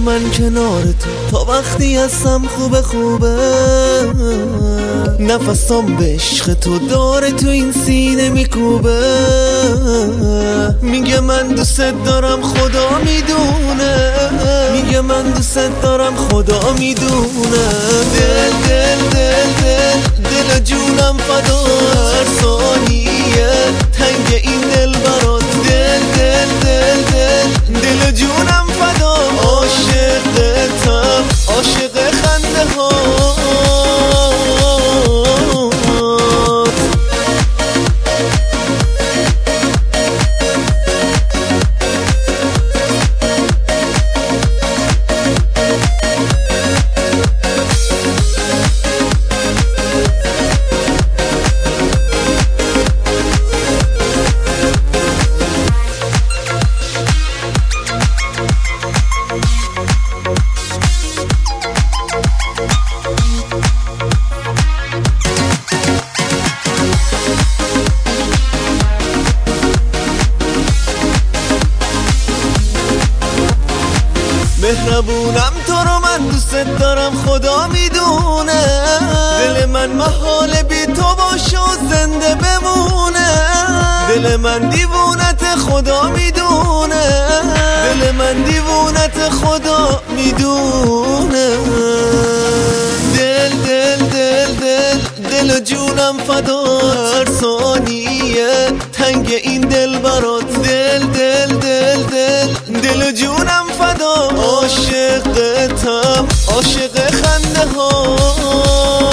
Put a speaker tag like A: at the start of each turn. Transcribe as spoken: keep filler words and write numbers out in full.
A: من کنار تو تا وقتی هستم خوبه خوبه. نفسام به عشق تو داره تو این سینه میکوبه. میگه من دوست دارم خدا میدونه، میگه من دوست دارم خدا میدونه. دل دل دل دل دل جونم فدا هر ثانیه تنگ این دل برات. دل دل دل دل دل جونم فدا عاشقتم، عاشق خنده ها. مهربونم تو رو من دوست دارم خدا میدونه. دل من محال بی تو باشه و زنده بمونه. دل من دیوونت خدا میدونه، دل من دیوونت خدا میدونه. دل دل دل دل دل جونم فدا هر ثانیه تنگ این دل برات. دل دل دل دل دل جونم فدا عاشقتم، عاشق خنده ها.